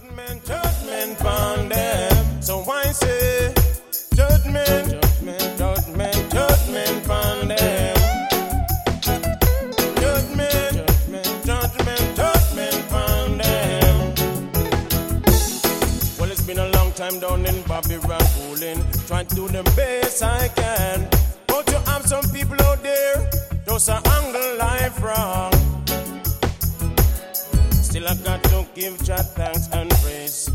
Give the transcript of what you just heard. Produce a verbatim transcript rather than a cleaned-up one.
Judgment, judgment on them. So why say judgment, judgment, judgment, judgment on them? Judgment, judgment, judgment, judgment on them. Well, it's been a long time down in Babylon fooling, trying to do the best I can. But you have some people out there just a angle life wrong. Still I got to give Jah thanks and praise.